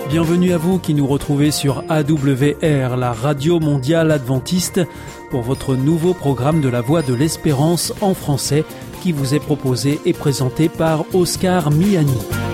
Bienvenue à vous qui nous retrouvez sur AWR, la radio mondiale adventiste, pour votre nouveau programme de la Voix de l'Espérance en français qui vous est proposé et présenté par Oscar Miani.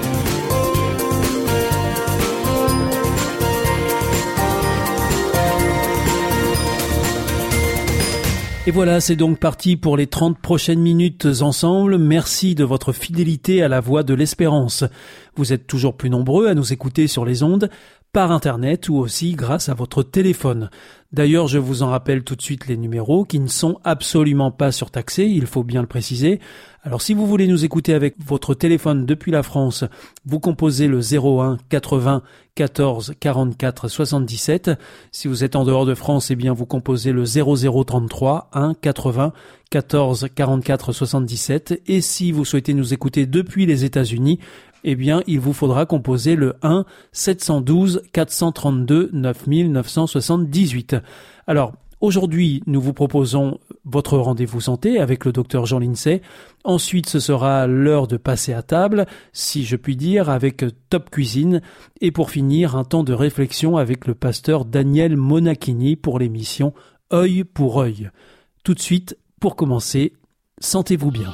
Et voilà, c'est donc parti pour les 30 prochaines minutes ensemble. Merci de votre fidélité à la Voix de l'Espérance. Vous êtes toujours plus nombreux à nous écouter sur les ondes, par Internet ou aussi grâce à votre téléphone. D'ailleurs, je vous en rappelle tout de suite les numéros qui ne sont absolument pas surtaxés, il faut bien le préciser. Alors si vous voulez nous écouter avec votre téléphone depuis la France, vous composez le 01 80 14 44 77. Si vous êtes en dehors de France, eh bien vous composez le 0033 1 80 14 44 77. Et si vous souhaitez nous écouter depuis les États-Unis, eh bien, il vous faudra composer le 1 712 432 9978. Alors, aujourd'hui, nous vous proposons votre rendez-vous santé avec le docteur Jean Lindsay. Ensuite, ce sera l'heure de passer à table, si je puis dire, avec Top Cuisine. Et pour finir, un temps de réflexion avec le pasteur Daniel Monachini pour l'émission Œil pour œil. Tout de suite, pour commencer, sentez-vous bien.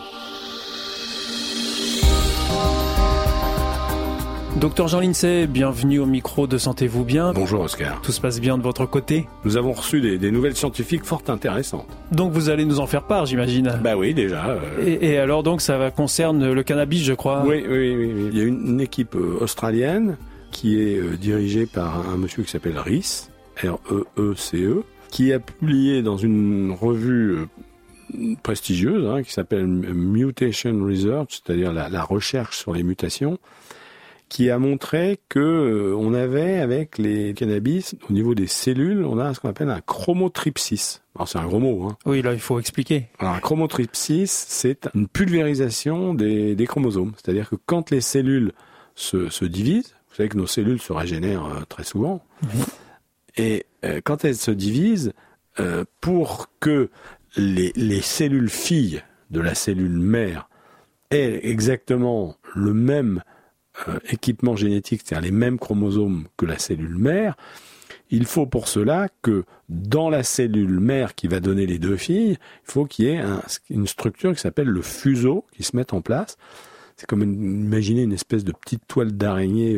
Docteur Jean Lindsay, bienvenue au micro de Sentez-vous bien. Bonjour Oscar. Tout se passe bien de votre côté? Nous avons reçu des nouvelles scientifiques fort intéressantes. Donc vous allez nous en faire part, j'imagine. Bah oui, déjà. Et alors donc ça concerne le cannabis, je crois. Oui. Il y a une équipe australienne qui est dirigée par un monsieur qui s'appelle Reece, R-E-E-C-E, qui a publié dans une revue prestigieuse qui s'appelle Mutation Research, c'est-à-dire la recherche sur les mutations, qui a montré que on avait avec les cannabis, au niveau des cellules, on a ce qu'on appelle un chromotripsis. Alors c'est un gros mot. Oui, là il faut expliquer. Alors un chromotripsis, c'est une pulvérisation des chromosomes. C'est-à-dire que quand les cellules se divisent, vous savez que nos cellules se régénèrent très souvent, et quand elles se divisent, pour que les cellules filles de la cellule mère aient exactement le même équipement génétique, c'est-à-dire les mêmes chromosomes que la cellule mère, il faut pour cela que dans la cellule mère qui va donner les deux filles, il faut qu'il y ait une structure qui s'appelle le fuseau qui se mette en place. C'est comme imaginez une espèce de petite toile d'araignée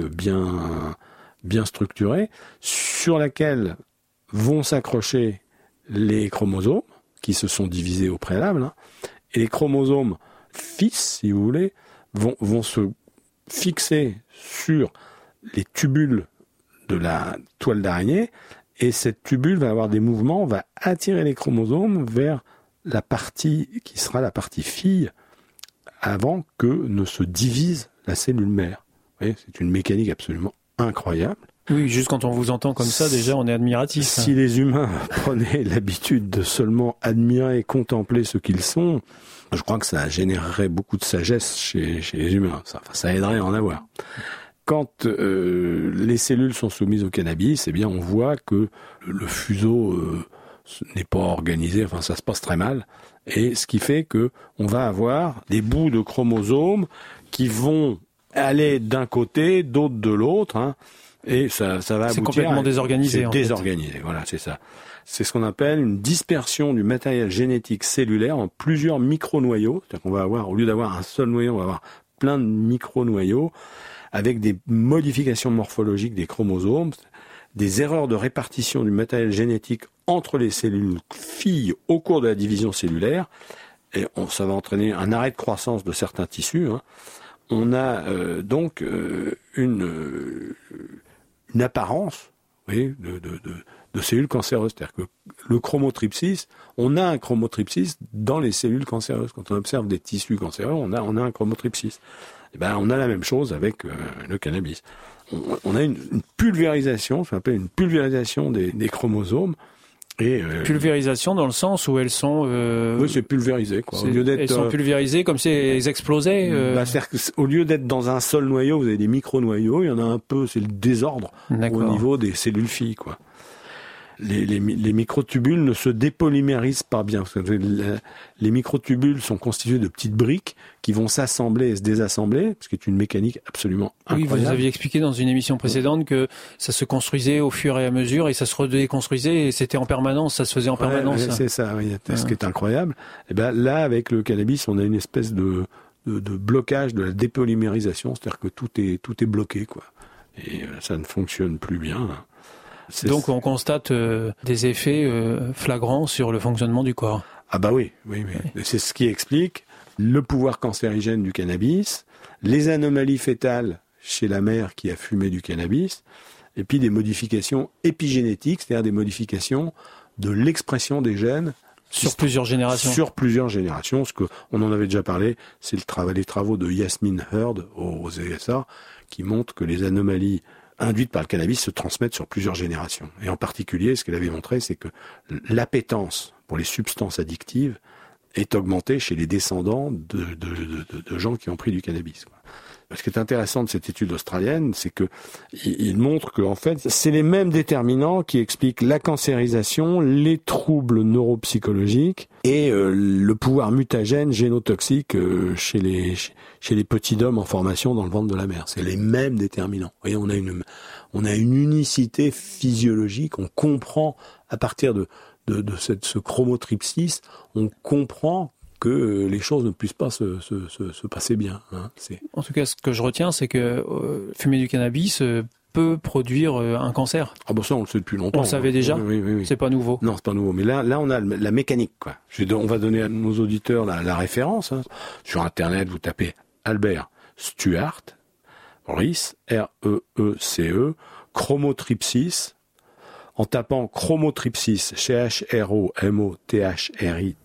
bien structurée, sur laquelle vont s'accrocher les chromosomes qui se sont divisés au préalable, et les chromosomes fils, si vous voulez, vont se fixé sur les tubules de la toile d'araignée, et cette tubule va avoir des mouvements, va attirer les chromosomes vers la partie qui sera la partie fille avant que ne se divise la cellule mère. Vous voyez, c'est une mécanique absolument incroyable. Oui, juste quand on vous entend comme ça, déjà on est admiratif. Si les humains prenaient l'habitude de seulement admirer, contempler ce qu'ils sont, je crois que ça générerait beaucoup de sagesse chez les humains. Ça aiderait à en avoir. Quand les cellules sont soumises au cannabis, eh bien, on voit que le fuseau n'est pas organisé. Enfin, ça se passe très mal. Et ce qui fait que on va avoir des bouts de chromosomes qui vont aller d'un côté, d'autres de l'autre. Et ça va aboutir. C'est complètement désorganisé. C'est désorganisé. Voilà, c'est ça. C'est ce qu'on appelle une dispersion du matériel génétique cellulaire en plusieurs micro-noyaux. C'est-à-dire qu'on va avoir, au lieu d'avoir un seul noyau, on va avoir plein de micro-noyaux avec des modifications morphologiques des chromosomes, des erreurs de répartition du matériel génétique entre les cellules filles au cours de la division cellulaire. Et ça va entraîner un arrêt de croissance de certains tissus. On a donc une apparence, vous voyez, de cellules cancéreuses. C'est-à-dire que le chromotripsis, on a un chromotripsis dans les cellules cancéreuses. Quand on observe des tissus cancéreux, on a un chromotripsis. Et ben, on a la même chose avec le cannabis. On a une pulvérisation, ça s'appelle une pulvérisation des chromosomes. Pulvérisation dans le sens où elles sont... Oui, c'est pulvérisé, quoi. Elles sont pulvérisées comme si elles explosaient c'est-à-dire qu'au lieu d'être dans un seul noyau, vous avez des micro-noyaux, il y en a un peu, c'est le désordre au niveau des cellules filles, quoi. les microtubules ne se dépolymérisent pas bien. Parce que les microtubules sont constitués de petites briques qui vont s'assembler et se désassembler, ce qui est une mécanique absolument incroyable. Oui, vous aviez expliqué dans une émission précédente que ça se construisait au fur et à mesure et ça se redéconstruisait et c'était en permanence, ça se faisait en permanence. Ouais, c'est ça, oui. Ce qui est incroyable. Et ben là, avec le cannabis, on a une espèce de blocage de la dépolymérisation, c'est-à-dire que tout est bloqué, quoi. Et ça ne fonctionne plus bien. Donc on constate des effets flagrants sur le fonctionnement du corps. Ah bah oui. C'est ce qui explique le pouvoir cancérigène du cannabis, les anomalies fétales chez la mère qui a fumé du cannabis, et puis des modifications épigénétiques, c'est-à-dire des modifications de l'expression des gènes sur plusieurs générations. Sur plusieurs générations, ce que on en avait déjà parlé, c'est les travaux de Yasmin Heard aux USA qui montrent que les anomalies induites par le cannabis se transmettent sur plusieurs générations. Et en particulier, ce qu'elle avait montré, c'est que l'appétence pour les substances addictives est augmentée chez les descendants de gens qui ont pris du cannabis, quoi. Ce qui est intéressant de cette étude australienne, c'est que il montre que en fait, c'est les mêmes déterminants qui expliquent la cancérisation, les troubles neuropsychologiques et le pouvoir mutagène génotoxique chez les petits d'hommes en formation dans le ventre de la mère. C'est les mêmes déterminants. Vous voyez, on a une unicité physiologique. On comprend à partir de ce chromotripsis, on comprend que les choses ne puissent pas se passer bien. Hein. En tout cas, ce que je retiens, c'est que fumer du cannabis peut produire un cancer. Ah bon, ça, on le sait depuis longtemps. On le savait déjà. Oui. C'est pas nouveau. Non, c'est pas nouveau. Mais là, on a la mécanique, quoi. On va donner à nos auditeurs la référence. Hein. Sur Internet, vous tapez Albert Stuart, Reece, R-E-E-C-E, chromotripsis. En tapant chromotripsis, CHROMOTHRIPSIS,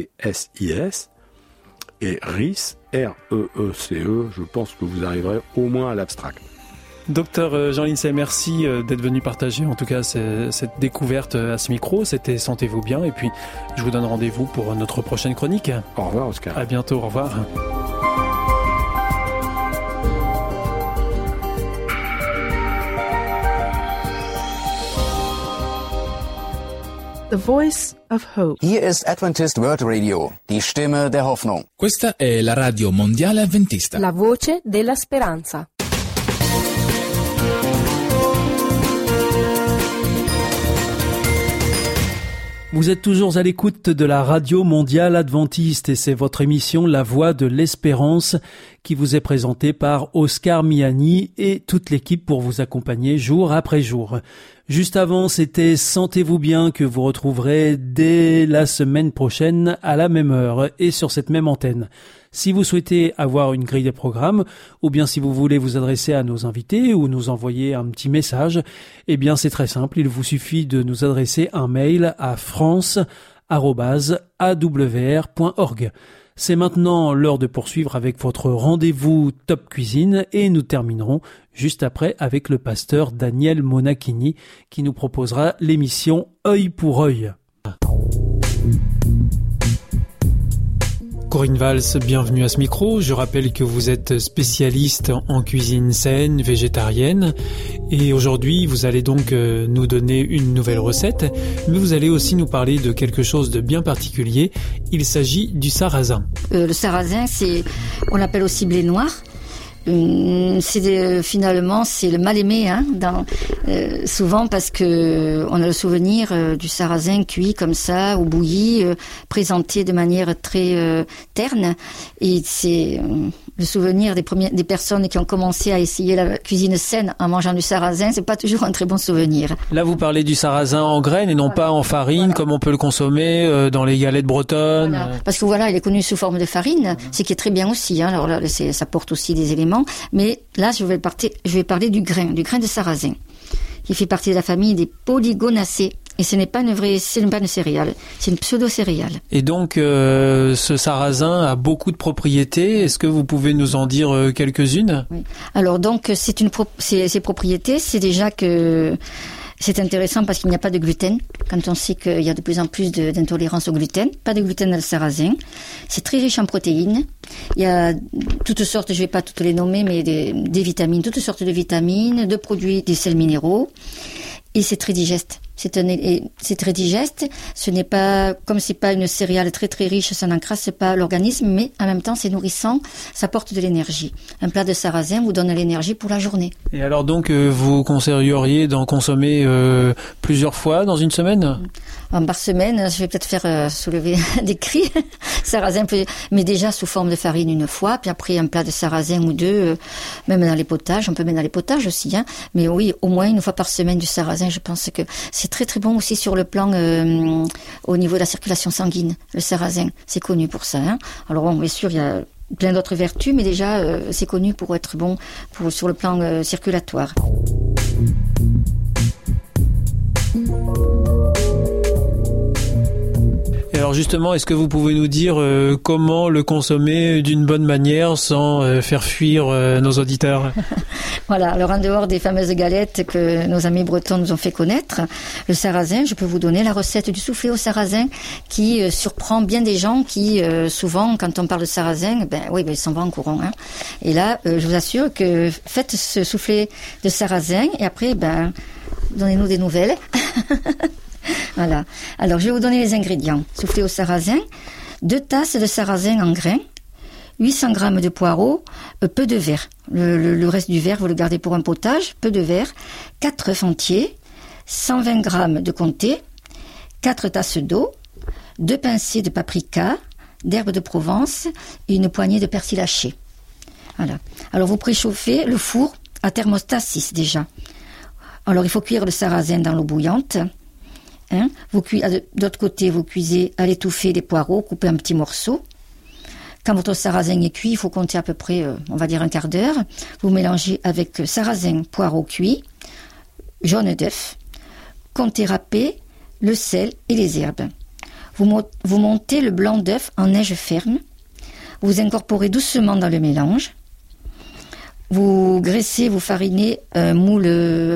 et Reece, R-E-E-C-E, je pense que vous arriverez au moins à l'abstract. Docteur Jean Lindsay, merci d'être venu partager en tout cas cette découverte à ce micro. C'était Sentez-vous bien et puis je vous donne rendez-vous pour notre prochaine chronique. Au revoir Oscar. À bientôt, au revoir. The Voice of Hope. Hier ist Adventist World Radio, die Stimme der Hoffnung. Questa è la radio mondiale adventista. La voce della speranza. Vous êtes toujours à l'écoute de la radio mondiale adventiste et c'est votre émission La Voix de l'Espérance qui vous est présentée par Oscar Miani et toute l'équipe pour vous accompagner jour après jour. Juste avant, c'était Sentez-vous bien que vous retrouverez dès la semaine prochaine à la même heure et sur cette même antenne. Si vous souhaitez avoir une grille de programmes ou bien si vous voulez vous adresser à nos invités ou nous envoyer un petit message, eh bien c'est très simple, il vous suffit de nous adresser un mail à france@awr.org. C'est maintenant l'heure de poursuivre avec votre rendez-vous Top Cuisine et nous terminerons juste après avec le pasteur Daniel Monachini qui nous proposera l'émission Œil pour œil. Corinne Valls, bienvenue à ce micro. Je rappelle que vous êtes spécialiste en cuisine saine, végétarienne. Et aujourd'hui, vous allez donc nous donner une nouvelle recette. Mais vous allez aussi nous parler de quelque chose de bien particulier. Il s'agit du sarrasin. Le sarrasin, on l'appelle aussi blé noir. Finalement c'est le mal aimé souvent parce que on a le souvenir du sarrasin cuit comme ça ou bouilli, présenté de manière très terne, et c'est le souvenir des personnes qui ont commencé à essayer la cuisine saine en mangeant du sarrasin, c'est pas toujours un très bon souvenir. Là vous parlez du sarrasin en graines et non pas en farine, comme on peut le consommer dans les galettes bretonnes. Voilà. Parce que il est connu sous forme de farine, ce qui est très bien aussi, Alors là, ça porte aussi des éléments. Mais là, je vais parler du grain de sarrasin, qui fait partie de la famille des Polygonacées. Et ce n'est pas une céréale, c'est une pseudo-céréale. Et donc, ce sarrasin a beaucoup de propriétés. Est-ce que vous pouvez nous en dire quelques-unes ? Oui. Alors donc, ces propriétés, c'est déjà que c'est intéressant parce qu'il n'y a pas de gluten. Quand on sait qu'il y a de plus en plus d'intolérance au gluten, pas de gluten dans le sarrasin. C'est très riche en protéines. Il y a toutes sortes, je ne vais pas toutes les nommer, mais des vitamines, toutes sortes de vitamines, de produits, des sels minéraux. Et c'est très digeste. C'est très digeste. Ce n'est pas, comme c'est pas une céréale très très riche, ça n'encrasse pas l'organisme, mais en même temps c'est nourrissant, ça apporte de l'énergie. Un plat de sarrasin vous donne l'énergie pour la journée. Et alors donc vous conseilleriez d'en consommer plusieurs fois dans une semaine ? Par semaine, je vais peut-être faire soulever des cris. Sarrasin, mais déjà sous forme de farine une fois, puis après un plat de sarrasin ou deux, même dans les potages, on peut mettre dans les potages aussi, hein. Mais oui, au moins une fois par semaine du sarrasin, je pense que c'est très très bon aussi sur le plan au niveau de la circulation sanguine. Le sarrasin, c'est connu pour ça, hein. Alors bon, bien sûr, il y a plein d'autres vertus, mais déjà c'est connu pour être bon sur le plan circulatoire. Et alors justement, est-ce que vous pouvez nous dire comment le consommer d'une bonne manière sans faire fuir nos auditeurs ? Voilà, alors en dehors des fameuses galettes que nos amis bretons nous ont fait connaître, le sarrasin, je peux vous donner la recette du soufflé au sarrasin qui surprend bien des gens qui, souvent, quand on parle de sarrasin, ils s'en vont en courant, hein. Et là, je vous assure que faites ce soufflé de sarrasin et après, donnez-nous des nouvelles. Voilà. Alors, je vais vous donner les ingrédients. Soufflé au sarrasin, 2 tasses de sarrasin en grains, 800 grammes de poireaux, peu de verre. Le reste du verre, vous le gardez pour un potage, peu de verre, 4 œufs entiers, 120 grammes de comté, 4 tasses d'eau, 2 pincées de paprika, d'herbes de Provence et une poignée de persil haché. Voilà. Alors, vous préchauffez le four à thermostat 6 déjà. Alors, il faut cuire le sarrasin dans l'eau bouillante. Hein, d'autre côté, vous cuisez à l'étouffée les poireaux, coupez en petits morceaux. Quand votre sarrasin est cuit, il faut compter à peu près, on va dire un quart d'heure. Vous mélangez avec sarrasin, poireaux cuits, jaune d'œuf, comté râpé, le sel et les herbes. Vous montez le blanc d'œuf en neige ferme. Vous incorporez doucement dans le mélange. Vous graissez, vous farinez un moule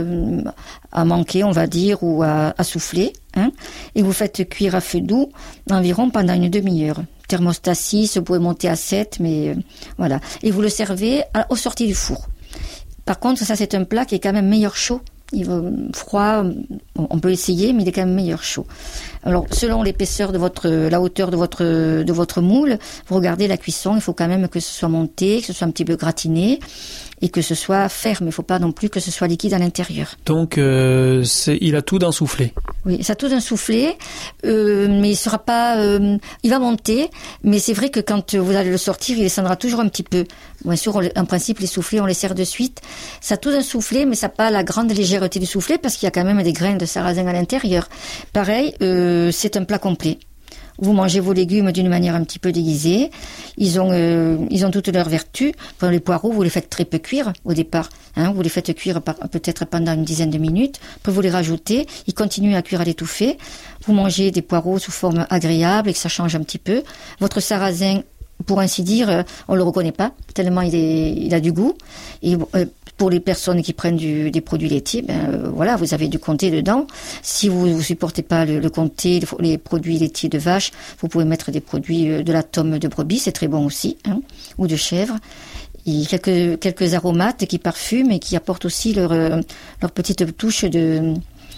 à manquer, on va dire, ou à souffler, hein, et vous faites cuire à feu doux environ pendant une demi-heure. Thermostat 6, vous pouvez monter à 7, mais voilà. Et vous le servez aux sorties du four. Par contre, ça c'est un plat qui est quand même meilleur chaud. Il va froid, on peut essayer, mais il est quand même meilleur chaud. Alors, selon l'épaisseur de la hauteur de votre moule, vous regardez la cuisson, il faut quand même que ce soit monté, que ce soit un petit peu gratiné, et que ce soit ferme. Il ne faut pas non plus que ce soit liquide à l'intérieur. Donc, il a tout d'un soufflé. Oui, ça a tout d'un soufflé, mais il sera pas, il va monter, mais c'est vrai que quand vous allez le sortir, il descendra toujours un petit peu. Bien sûr, en principe, les soufflés, on les sert de suite. Ça a tout d'un soufflé, mais ça n'a pas la grande légèreté du soufflé parce qu'il y a quand même des grains de sarrasin à l'intérieur. Pareil, c'est un plat complet. Vous mangez vos légumes d'une manière un petit peu déguisée. Ils ont toutes leurs vertus. Pour les poireaux, vous les faites très peu cuire au départ. Hein, vous les faites cuire peut-être pendant une dizaine de minutes. Après, vous les rajoutez. Ils continuent à cuire à l'étouffée. Vous mangez des poireaux sous forme agréable et que ça change un petit peu. Votre sarrasin, pour ainsi dire, on le reconnaît pas tellement il a du goût. Et pour les personnes qui prennent des produits laitiers, voilà, vous avez du comté dedans. Si vous supportez pas le comté, les produits laitiers de vache, vous pouvez mettre des produits de la tome de brebis, c'est très bon aussi, hein, ou de chèvre. Et quelques aromates qui parfument et qui apportent aussi leur petite touche de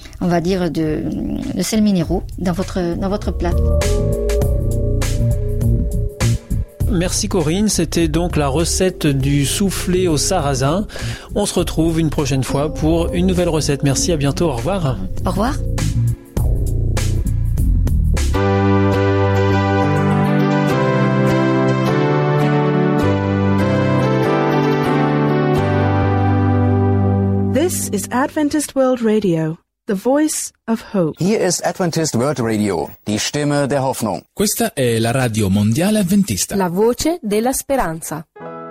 sels minéraux dans votre plat. Merci Corinne, c'était donc la recette du soufflé au sarrasin. On se retrouve une prochaine fois pour une nouvelle recette. Merci, à bientôt, au revoir. Au revoir. This is Adventist World Radio, the voice of hope. Hier ist Adventist World Radio, die Stimme der Hoffnung. Questa è la Radio Mondiale Adventista. La voce della speranza.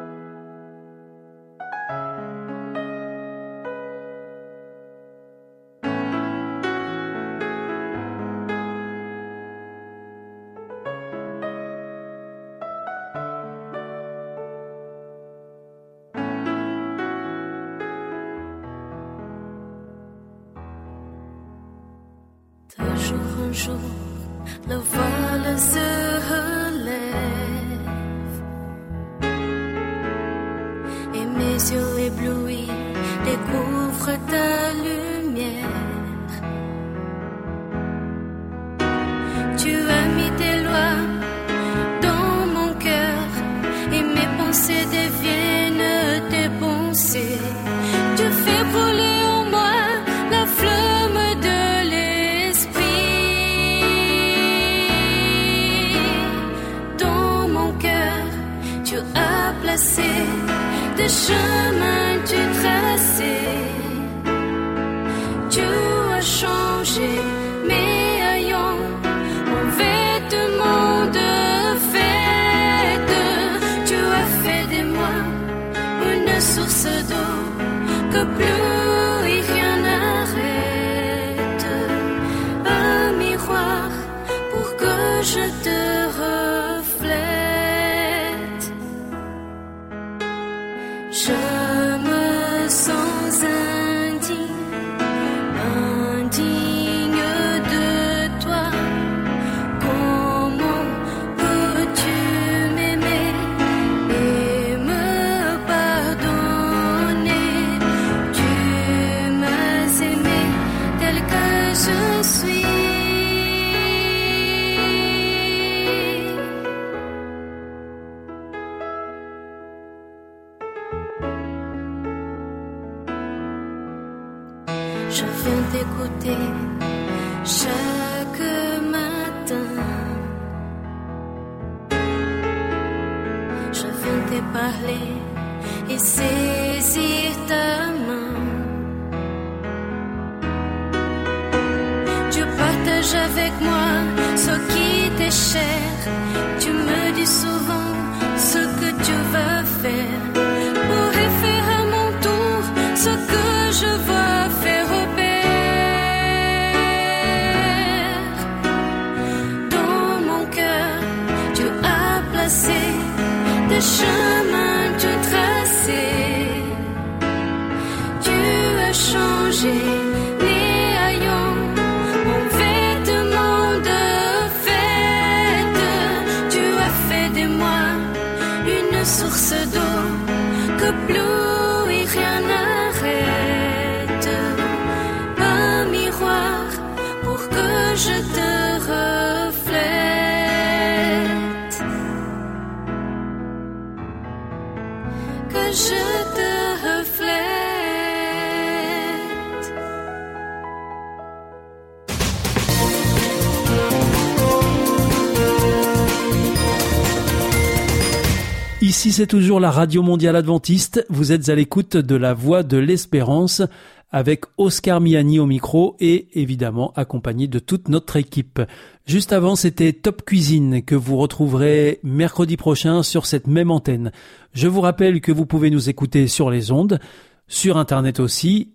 Un jour, le voile se relève et mes yeux éblouis découvrent ta lumière. assez de chemin tu tracé. Tu as changé mes haillons en vêtements de fête. Tu as fait de moi une source d'eau que plus rien n'arrête. Un miroir pour que je te reflète. Je me sens indigne de toi. Comment peux-tu m'aimer et me pardonner? Tu m'as aimé tel que je suis. Je viens t'écouter chaque matin. Je viens te parler et saisir ta main. Tu partages avec moi ce qui t'est cher. Tu me dis souvent ce que tu vas faire. Pourrais faire à mon tour ce que je veux faire au Père. Dans mon cœur, tu as placé des chemins tu tracés. Tu as changé les haillons en vêtements de fête. Tu as fait de moi une source d'eau que plus rien n'arrête. Un miroir pour que je te reflète. Que je te reflète. Ici, c'est toujours la Radio Mondiale Adventiste. Vous êtes à l'écoute de la Voix de l'Espérance avec Oscar Miani au micro et évidemment accompagné de toute notre équipe. Juste avant, c'était Top Cuisine que vous retrouverez mercredi prochain sur cette même antenne. Je vous rappelle que vous pouvez nous écouter sur les ondes, sur Internet aussi,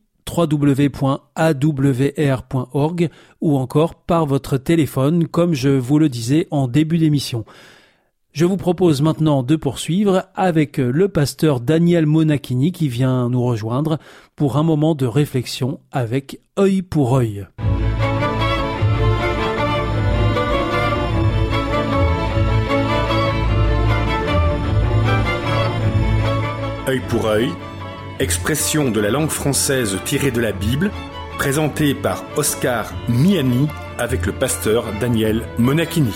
www.awr.org ou encore par votre téléphone, comme je vous le disais en début d'émission. Je vous propose maintenant de poursuivre avec le pasteur Daniel Monachini qui vient nous rejoindre pour un moment de réflexion avec Œil pour œil. Œil pour œil, expression de la langue française tirée de la Bible, présentée par Oscar Miani avec le pasteur Daniel Monachini.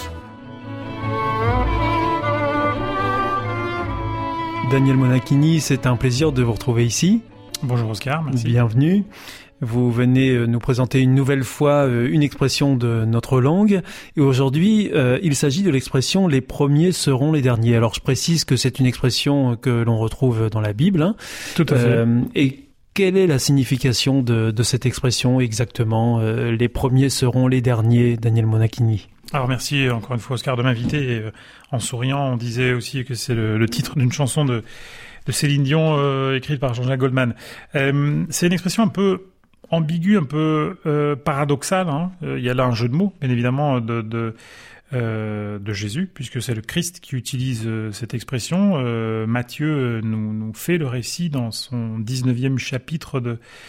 Daniel Monachini, c'est un plaisir de vous retrouver ici. Bonjour Oscar, merci. Bienvenue. Vous venez nous présenter une nouvelle fois une expression de notre langue. Et aujourd'hui, il s'agit de l'expression « les premiers seront les derniers ». Alors, je précise que c'est une expression que l'on retrouve dans la Bible. Hein. Tout à fait. Et quelle est la signification de cette expression exactement ? Les premiers seront les derniers, Daniel Monachini. Alors merci encore une fois Oscar de m'inviter. Et, en souriant, on disait aussi que c'est le titre d'une chanson de Céline Dion écrite par Jean-Jacques Goldman. C'est une expression un peu ambiguë, un peu paradoxale. Hein. Il y a là un jeu de mots, bien évidemment, de Jésus, puisque c'est le Christ qui utilise cette expression. Matthieu nous fait le récit dans son 19e chapitre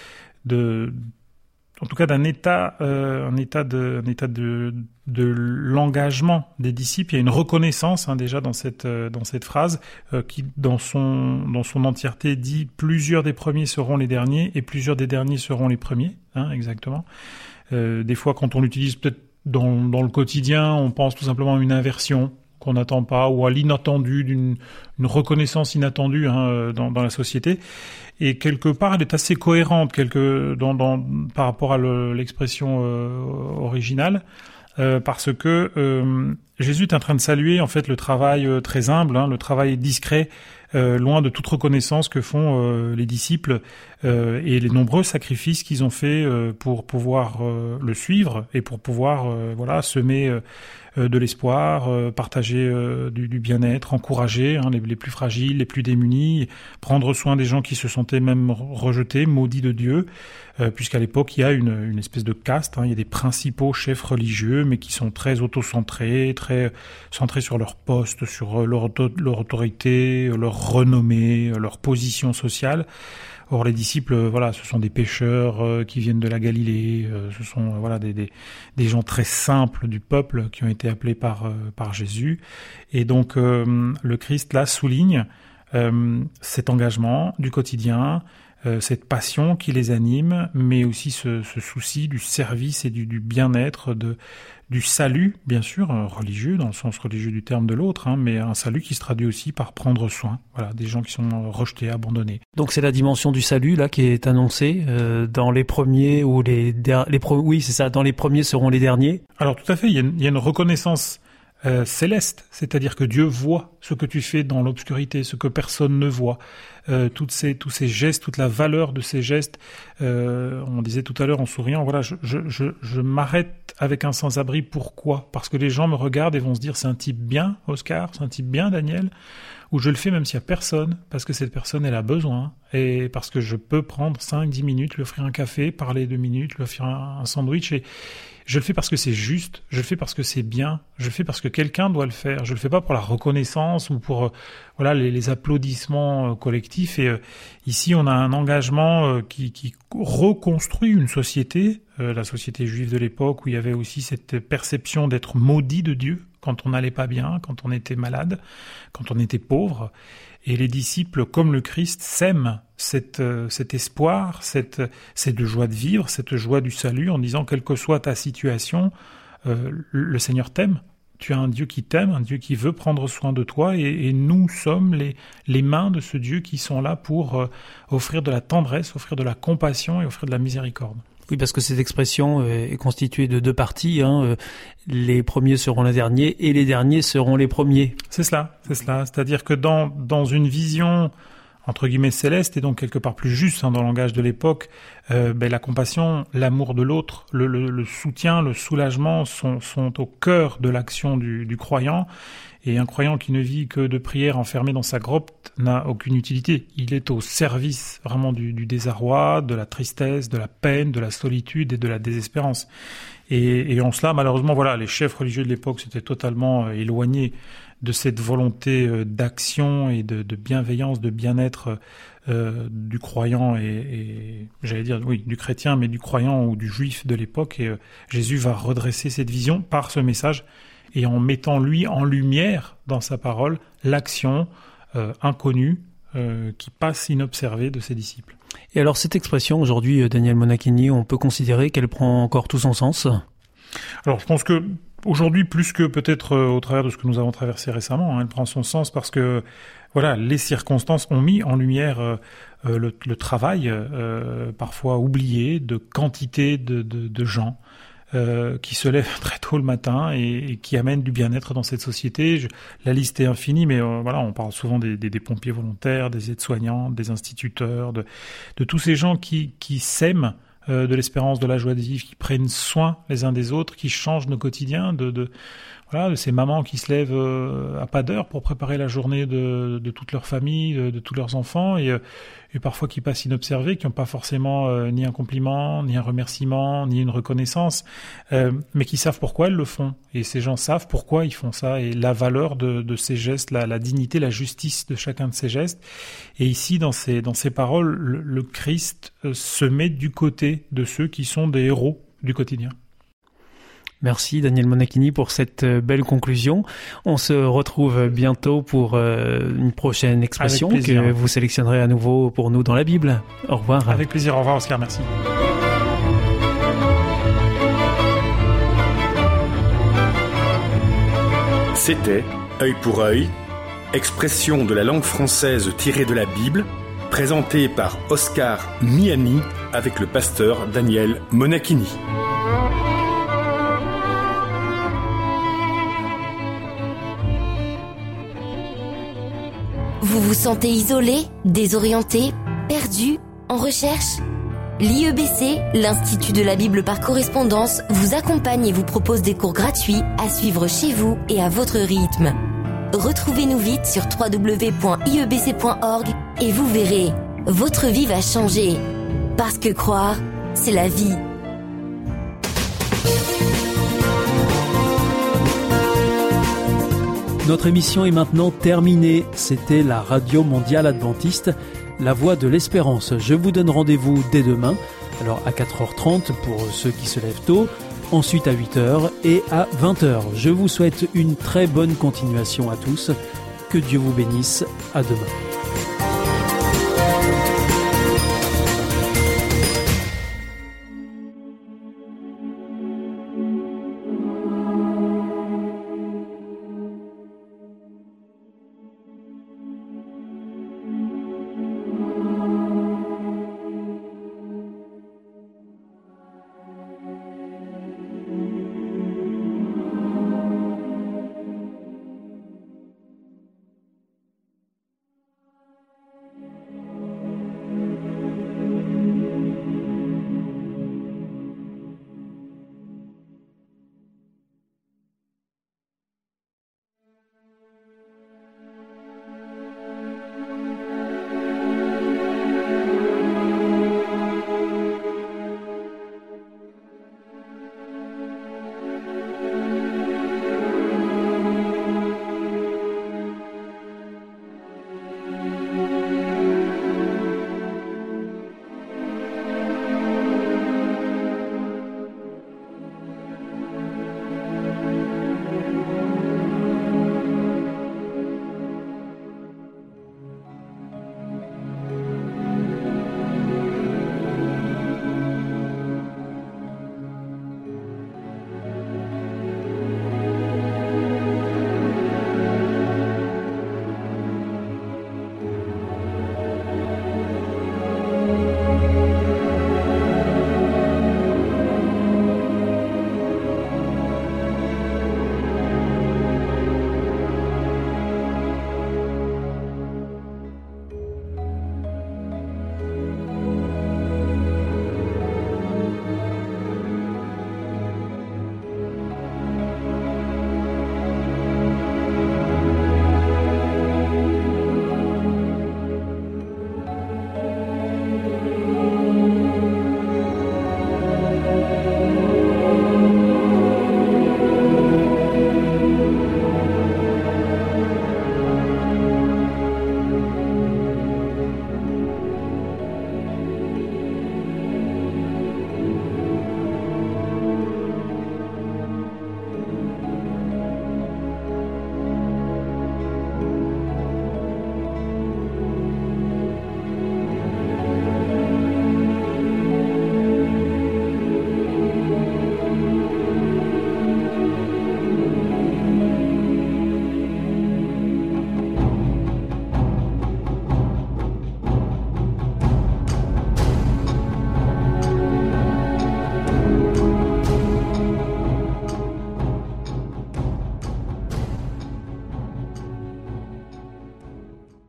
en tout cas d'un état de l'engagement des disciples. Il y a une reconnaissance déjà dans cette phrase qui dans son entièreté dit plusieurs des premiers seront les derniers et plusieurs des derniers seront les premiers, hein, exactement. Des fois quand on l'utilise peut-être dans le quotidien, on pense tout simplement à une inversion qu'on n'attend pas ou à l'inattendu, une reconnaissance inattendue dans la société. Et quelque part, elle est assez cohérente par rapport à l'expression originale, parce que Jésus est en train de saluer en fait le travail très humble, le travail discret, loin de toute reconnaissance que font les disciples et les nombreux sacrifices qu'ils ont faits pour pouvoir le suivre et pour pouvoir semer de l'espoir, partager du bien-être, encourager les plus fragiles, les plus démunis, prendre soin des gens qui se sentaient même rejetés, maudits de Dieu, puisqu'à l'époque il y a une espèce de caste, il y a des principaux chefs religieux, mais qui sont très autocentrés, très centrés sur leur poste, sur leur autorité, leur renommée, leur position sociale. Or, les disciples, ce sont des pêcheurs qui viennent de la Galilée, ce sont des gens très simples du peuple qui ont été appelés par Jésus. Et donc, le Christ, là, souligne cet engagement du quotidien, cette passion qui les anime, mais aussi ce souci du service et du bien-être, du salut, bien sûr, religieux, dans le sens religieux du terme de l'autre, mais un salut qui se traduit aussi par prendre soin, des gens qui sont rejetés, abandonnés. Donc c'est la dimension du salut là qui est annoncée dans les premiers ou oui, c'est ça, dans les premiers seront les derniers. Alors tout à fait, il y a une reconnaissance céleste, c'est-à-dire que Dieu voit ce que tu fais dans l'obscurité, ce que personne ne voit, tous ces gestes, toute la valeur de ces gestes. On disait tout à l'heure en souriant, je m'arrête avec un sans-abri. Pourquoi ? Parce que les gens me regardent et vont se dire c'est un type bien, Oscar, c'est un type bien, Daniel, ou je le fais même s'il y a personne, parce que cette personne elle a besoin, et parce que je peux prendre 5-10 minutes, lui offrir un café, parler 2 minutes, lui offrir un sandwich, et je le fais parce que c'est juste, je le fais parce que c'est bien, je le fais parce que quelqu'un doit le faire, je le fais pas pour la reconnaissance ou pour les applaudissements collectifs. Et ici on a un engagement qui reconstruit une société, la société juive de l'époque, où il y avait aussi cette perception d'être maudit de Dieu quand on n'allait pas bien, quand on était malade, quand on était pauvre. Et les disciples, comme le Christ, sèment cet espoir, cette joie de vivre, cette joie du salut, en disant, quelle que soit ta situation, le Seigneur t'aime. Tu as un Dieu qui t'aime, un Dieu qui veut prendre soin de toi, et nous sommes les mains de ce Dieu qui sont là pour offrir de la tendresse, offrir de la compassion et offrir de la miséricorde. Oui, parce que cette expression est constituée de 2 parties. Les premiers seront les derniers et les derniers seront les premiers. C'est cela. C'est-à-dire que dans une vision entre guillemets céleste et donc quelque part plus juste dans le langage de l'époque, la compassion, l'amour de l'autre, le soutien, le soulagement sont au cœur de l'action du croyant. Et un croyant qui ne vit que de prières enfermé dans sa grotte n'a aucune utilité. Il est au service vraiment du désarroi, de la tristesse, de la peine, de la solitude et de la désespérance. Et en cela, malheureusement, les chefs religieux de l'époque s'étaient totalement éloignés de cette volonté d'action et de bienveillance, de bien-être du croyant et j'allais dire, oui, du chrétien, mais du croyant ou du juif de l'époque. Et Jésus va redresser cette vision par ce message et en mettant lui en lumière dans sa parole l'action inconnue qui passe inobservée de ses disciples. Et alors cette expression aujourd'hui, Daniel Monachini, on peut considérer qu'elle prend encore tout son sens ? Alors je pense que aujourd'hui, plus que peut-être au travers de ce que nous avons traversé récemment, elle prend son sens parce que les circonstances ont mis en lumière le travail parfois oublié de quantité de gens qui se lèvent très tôt le matin et qui amènent du bien-être dans cette société. La liste est infinie, mais on parle souvent des pompiers volontaires, des aides-soignants, des instituteurs, de tous ces gens qui sèment de l'espérance, de la joie de vivre, qui prennent soin les uns des autres, qui changent nos quotidiens, de ces mamans qui se lèvent à pas d'heure pour préparer la journée de toute leur famille, de tous leurs enfants, et parfois qui passent inobservés, qui n'ont pas forcément ni un compliment, ni un remerciement, ni une reconnaissance, mais qui savent pourquoi elles le font. Et ces gens savent pourquoi ils font ça, et la valeur de ces gestes, la dignité, la justice de chacun de ces gestes. Et ici, dans ces paroles, le Christ se met du côté de ceux qui sont des héros du quotidien. Merci Daniel Monachini pour cette belle conclusion. On se retrouve bientôt pour une prochaine expression que vous sélectionnerez à nouveau pour nous dans la Bible. Au revoir. Avec plaisir. Au revoir Oscar, merci. C'était Œil pour œil, expression de la langue française tirée de la Bible, présentée par Oscar Miani avec le pasteur Daniel Monachini. Vous vous sentez isolé, désorienté, perdu, en recherche ? L'IEBC, l'Institut de la Bible par correspondance, vous accompagne et vous propose des cours gratuits à suivre chez vous et à votre rythme. Retrouvez-nous vite sur www.iebc.org et vous verrez, votre vie va changer. Parce que croire, c'est la vie. Notre émission est maintenant terminée. C'était la Radio Mondiale Adventiste, la voix de l'espérance. Je vous donne rendez-vous dès demain, alors à 4h30 pour ceux qui se lèvent tôt, ensuite à 8h et à 20h. Je vous souhaite une très bonne continuation à tous. Que Dieu vous bénisse. À demain.